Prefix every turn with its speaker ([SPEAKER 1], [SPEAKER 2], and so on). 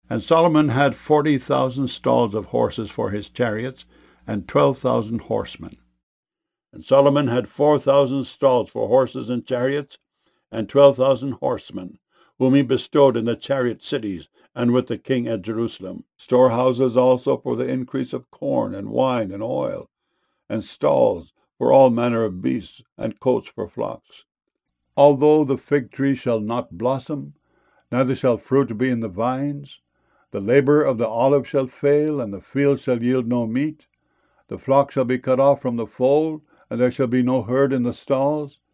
[SPEAKER 1] And Solomon had 40,000 stalls of horses for his chariots, and 12,000 horsemen. And Solomon had 4,000 stalls for horses and chariots, and 12,000 horsemen, whom he bestowed in the chariot cities, and with the king at Jerusalem. Storehouses also for the increase of corn, and wine, and oil, and stalls for all manner of beasts, and coats for flocks. Although the fig tree shall not blossom, neither shall fruit be in the vines, the labor of the olive shall fail, and the field shall yield no meat, the flock shall be cut off from the fold, and there shall be no herd in the stalls,